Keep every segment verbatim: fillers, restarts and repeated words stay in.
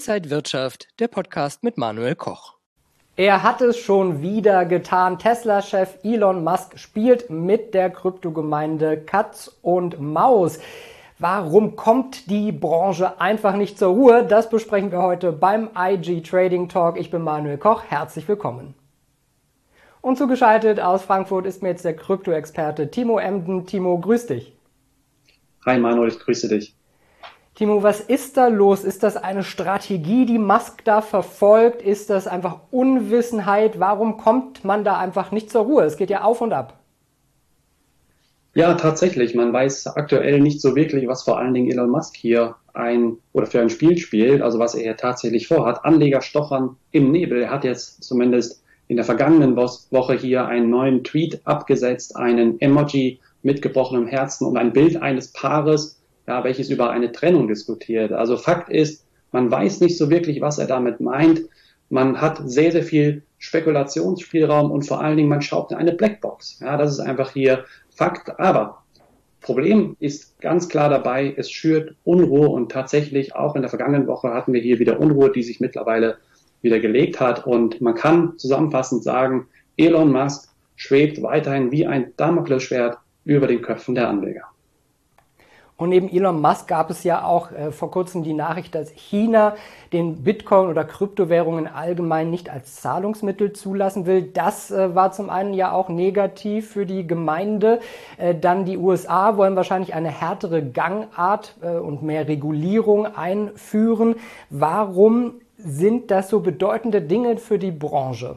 Inside Wirtschaft, der Podcast mit Manuel Koch. Er hat es schon wieder getan. Tesla-Chef Elon Musk spielt mit der Kryptogemeinde Katz und Maus. Warum kommt die Branche einfach nicht zur Ruhe? Das besprechen wir heute beim I G Trading Talk. Ich bin Manuel Koch. Herzlich willkommen. Und zugeschaltet aus Frankfurt ist mir jetzt der Krypto-Experte Timo Emden. Timo, grüß dich. Hi Manuel, ich grüße dich. Timo, was ist da los? Ist das eine Strategie, die Musk da verfolgt? Ist das einfach Unwissenheit? Warum kommt man da einfach nicht zur Ruhe? Es geht ja auf und ab. Ja, tatsächlich. Man weiß aktuell nicht so wirklich, was vor allen Dingen Elon Musk hier ein oder für ein Spiel spielt, also was er hier tatsächlich vorhat. Anleger stochern im Nebel. Er hat jetzt zumindest in der vergangenen Woche hier einen neuen Tweet abgesetzt, einen Emoji mit gebrochenem Herzen und ein Bild eines Paares, ja, welches über eine Trennung diskutiert. Also Fakt ist, man weiß nicht so wirklich, was er damit meint. Man hat sehr, sehr viel Spekulationsspielraum und vor allen Dingen, man schaut in eine Blackbox. Ja, das ist einfach hier Fakt. Aber Problem ist ganz klar dabei, es schürt Unruhe und tatsächlich auch in der vergangenen Woche hatten wir hier wieder Unruhe, die sich mittlerweile wieder gelegt hat. Und man kann zusammenfassend sagen, Elon Musk schwebt weiterhin wie ein Damoklesschwert über den Köpfen der Anleger. Und neben Elon Musk gab es ja auch äh, vor kurzem die Nachricht, dass China den Bitcoin oder Kryptowährungen allgemein nicht als Zahlungsmittel zulassen will. Das äh, war zum einen ja auch negativ für die Gemeinde. Äh, dann die U S A wollen wahrscheinlich eine härtere Gangart äh, und mehr Regulierung einführen. Warum sind das so bedeutende Dinge für die Branche?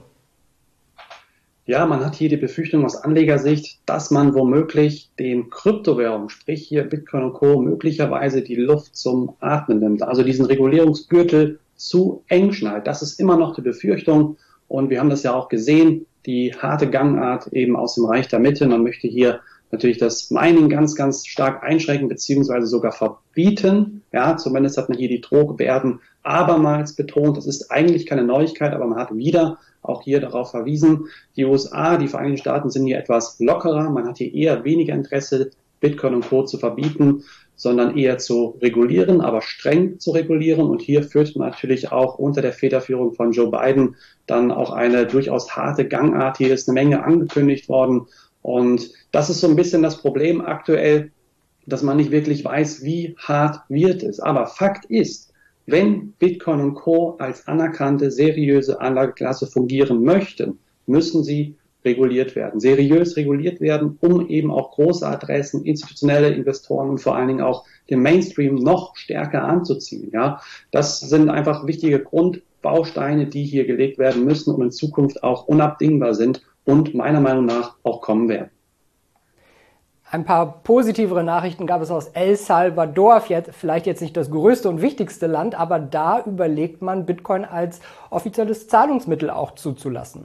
Ja, man hat hier die Befürchtung aus Anlegersicht, dass man womöglich den Kryptowährungen, sprich hier Bitcoin und Co., möglicherweise die Luft zum Atmen nimmt, also diesen Regulierungsgürtel zu eng schnallt. Das ist immer noch die Befürchtung und wir haben das ja auch gesehen, die harte Gangart eben aus dem Reich der Mitte. Man möchte hier natürlich das Mining ganz, ganz stark einschränken beziehungsweise sogar verbieten. Ja, zumindest hat man hier die Drohgebärden abermals betont. Das ist eigentlich keine Neuigkeit, aber man hat wieder auch hier darauf verwiesen, die U S A, die Vereinigten Staaten sind hier etwas lockerer. Man hat hier eher weniger Interesse, Bitcoin und Co. zu verbieten, sondern eher zu regulieren, aber streng zu regulieren. Und hier führt man natürlich auch unter der Federführung von Joe Biden dann auch eine durchaus harte Gangart. Hier ist eine Menge angekündigt worden. Und das ist so ein bisschen das Problem aktuell, dass man nicht wirklich weiß, wie hart wird es. Aber Fakt ist, wenn Bitcoin und Co. als anerkannte, seriöse Anlageklasse fungieren möchten, müssen sie reguliert werden, seriös reguliert werden, um eben auch große Adressen, institutionelle Investoren und vor allen Dingen auch den Mainstream noch stärker anzuziehen. Ja, das sind einfach wichtige Grundbausteine, die hier gelegt werden müssen und in Zukunft auch unabdingbar sind und meiner Meinung nach auch kommen werden. Ein paar positivere Nachrichten gab es aus El Salvador, vielleicht jetzt nicht das größte und wichtigste Land, aber da überlegt man, Bitcoin als offizielles Zahlungsmittel auch zuzulassen.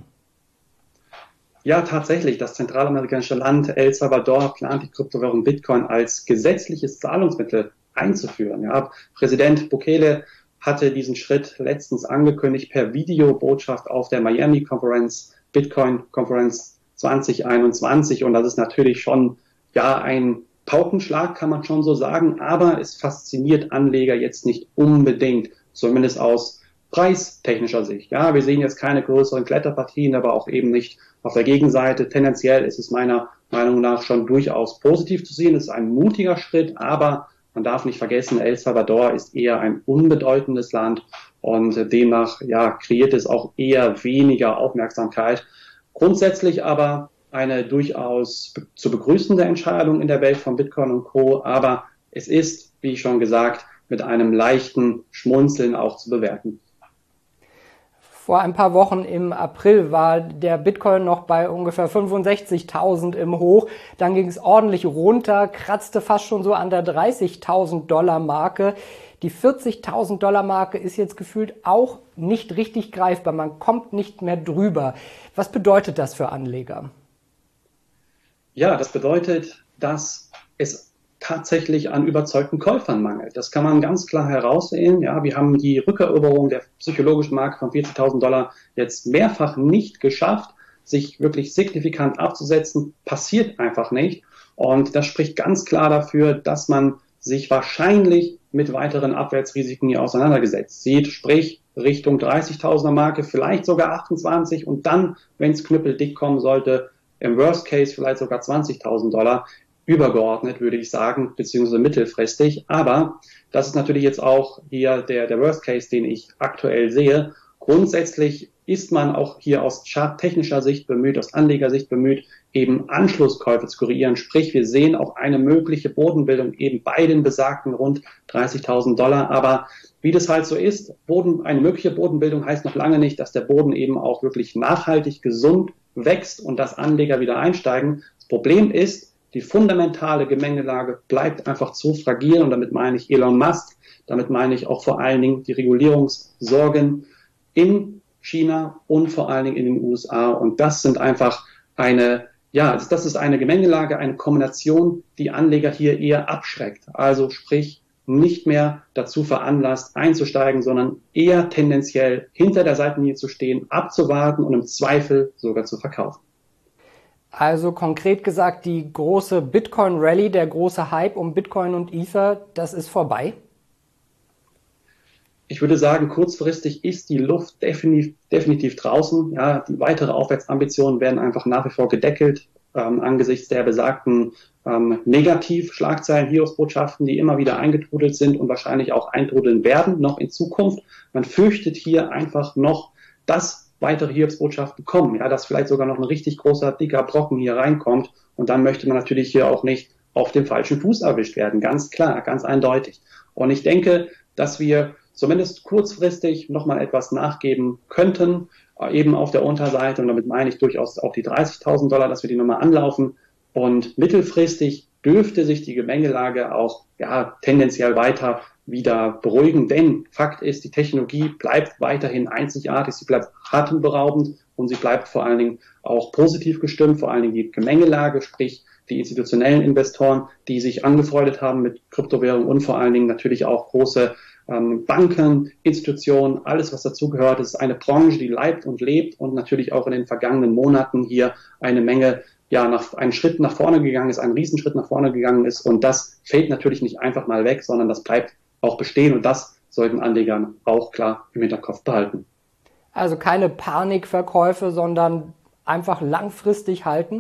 Ja, tatsächlich. Das zentralamerikanische Land El Salvador plant die Kryptowährung Bitcoin als gesetzliches Zahlungsmittel einzuführen. Ja, Präsident Bukele hatte diesen Schritt letztens angekündigt per Videobotschaft auf der Miami Conference, Bitcoin Conference zwanzig einundzwanzig. Und das ist natürlich schon ja, ein Paukenschlag kann man schon so sagen, aber es fasziniert Anleger jetzt nicht unbedingt, zumindest aus preistechnischer Sicht. Ja, wir sehen jetzt keine größeren Kletterpartien, aber auch eben nicht auf der Gegenseite. Tendenziell ist es meiner Meinung nach schon durchaus positiv zu sehen. Es ist ein mutiger Schritt, aber man darf nicht vergessen, El Salvador ist eher ein unbedeutendes Land und demnach ja, kreiert es auch eher weniger Aufmerksamkeit. Grundsätzlich aber eine durchaus zu begrüßende Entscheidung in der Welt von Bitcoin und Co. Aber es ist, wie schon gesagt, mit einem leichten Schmunzeln auch zu bewerten. Vor ein paar Wochen im April war der Bitcoin noch bei ungefähr fünfundsechzigtausend im Hoch. Dann ging es ordentlich runter, kratzte fast schon so an der dreißigtausend Dollar Marke. Die vierzigtausend Dollar Marke ist jetzt gefühlt auch nicht richtig greifbar. Man kommt nicht mehr drüber. Was bedeutet das für Anleger? Ja, das bedeutet, dass es tatsächlich an überzeugten Käufern mangelt. Das kann man ganz klar heraussehen. Ja, wir haben die Rückeroberung der psychologischen Marke von vierzigtausend Dollar jetzt mehrfach nicht geschafft, sich wirklich signifikant abzusetzen. Passiert einfach nicht. Und das spricht ganz klar dafür, dass man sich wahrscheinlich mit weiteren Abwärtsrisiken hier auseinandergesetzt sieht, sprich Richtung dreißigtausender Marke, vielleicht sogar achtundzwanzig und dann, wenn es knüppeldick kommen sollte, im Worst Case vielleicht sogar zwanzigtausend Dollar, übergeordnet, würde ich sagen, beziehungsweise mittelfristig. Aber das ist natürlich jetzt auch hier der, der Worst Case, den ich aktuell sehe. Grundsätzlich ist man auch hier aus charttechnischer Sicht bemüht, aus Anlegersicht bemüht, eben Anschlusskäufe zu kreieren. Sprich, wir sehen auch eine mögliche Bodenbildung eben bei den besagten rund dreißigtausend Dollar. Aber wie das halt so ist, Boden, eine mögliche Bodenbildung heißt noch lange nicht, dass der Boden eben auch wirklich nachhaltig gesund wächst und dass Anleger wieder einsteigen. Das Problem ist, die fundamentale Gemengelage bleibt einfach zu fragil und damit meine ich Elon Musk, damit meine ich auch vor allen Dingen die Regulierungssorgen in China und vor allen Dingen in den U S A und das sind einfach eine, ja, das ist eine Gemengelage, eine Kombination, die Anleger hier eher abschreckt, also sprich nicht mehr dazu veranlasst einzusteigen, sondern eher tendenziell hinter der Seitenlinie zu stehen, abzuwarten und im Zweifel sogar zu verkaufen. Also konkret gesagt, die große Bitcoin-Rallye, der große Hype um Bitcoin und Ether, das ist vorbei? Ich würde sagen, kurzfristig ist die Luft definitiv, definitiv draußen. Ja, die weitere Aufwärtsambitionen werden einfach nach wie vor gedeckelt ähm, angesichts der besagten ähm, Negativ-Schlagzeilen, Hiobsbotschaften, die immer wieder eingetrudelt sind und wahrscheinlich auch eintrudeln werden, noch in Zukunft. Man fürchtet hier einfach noch, dass weitere Hiobsbotschaften kommen, ja, dass vielleicht sogar noch ein richtig großer, dicker Brocken hier reinkommt und dann möchte man natürlich hier auch nicht auf dem falschen Fuß erwischt werden, ganz klar, ganz eindeutig. Und ich denke, dass wir zumindest kurzfristig nochmal etwas nachgeben könnten, eben auf der Unterseite und damit meine ich durchaus auch die dreißigtausend Dollar, dass wir die nochmal anlaufen und mittelfristig dürfte sich die Gemengelage auch ja, tendenziell weiter wieder beruhigen, denn Fakt ist, die Technologie bleibt weiterhin einzigartig, sie bleibt atemberaubend und sie bleibt vor allen Dingen auch positiv gestimmt, vor allen Dingen die Gemengelage, sprich die institutionellen Investoren, die sich angefreundet haben mit Kryptowährungen und vor allen Dingen natürlich auch große ähm, Banken, Institutionen, alles was dazugehört. Es ist eine Branche, die leibt und lebt und natürlich auch in den vergangenen Monaten hier eine Menge ja, nach, einen Schritt nach vorne gegangen ist, einen Riesenschritt nach vorne gegangen ist und das fällt natürlich nicht einfach mal weg, sondern das bleibt auch bestehen und das sollten Anleger auch klar im Hinterkopf behalten. Also keine Panikverkäufe, sondern einfach langfristig halten?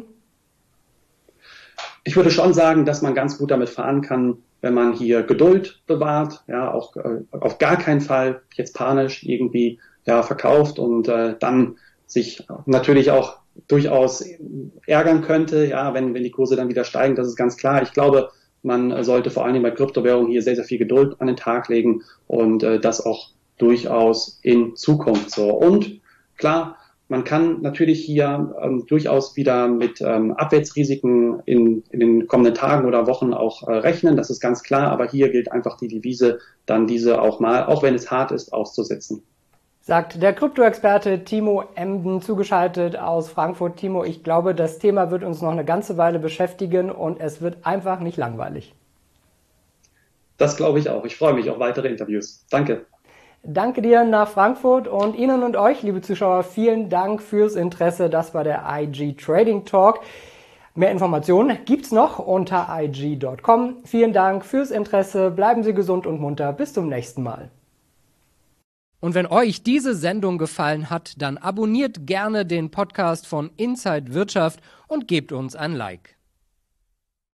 Ich würde schon sagen, dass man ganz gut damit fahren kann, wenn man hier Geduld bewahrt, ja, auch äh, auf gar keinen Fall jetzt panisch irgendwie ja, verkauft und äh, dann sich natürlich auch durchaus ärgern könnte, ja, wenn, wenn die Kurse dann wieder steigen, das ist ganz klar. Ich glaube, man sollte vor allem bei Kryptowährungen hier sehr, sehr viel Geduld an den Tag legen und äh, das auch durchaus in Zukunft so. Und klar, man kann natürlich hier ähm, durchaus wieder mit ähm, Abwärtsrisiken in, in den kommenden Tagen oder Wochen auch äh, rechnen, das ist ganz klar, aber hier gilt einfach die Devise, dann diese auch mal, auch wenn es hart ist, auszusetzen. Sagt der Krypto-Experte Timo Emden, zugeschaltet aus Frankfurt. Timo, ich glaube, das Thema wird uns noch eine ganze Weile beschäftigen und es wird einfach nicht langweilig. Das glaube ich auch. Ich freue mich auf weitere Interviews. Danke. Danke dir nach Frankfurt und Ihnen und euch, liebe Zuschauer, vielen Dank fürs Interesse. Das war der I G Trading Talk. Mehr Informationen gibt's noch unter i g punkt com. Vielen Dank fürs Interesse. Bleiben Sie gesund und munter. Bis zum nächsten Mal. Und wenn euch diese Sendung gefallen hat, dann abonniert gerne den Podcast von Inside Wirtschaft und gebt uns ein Like.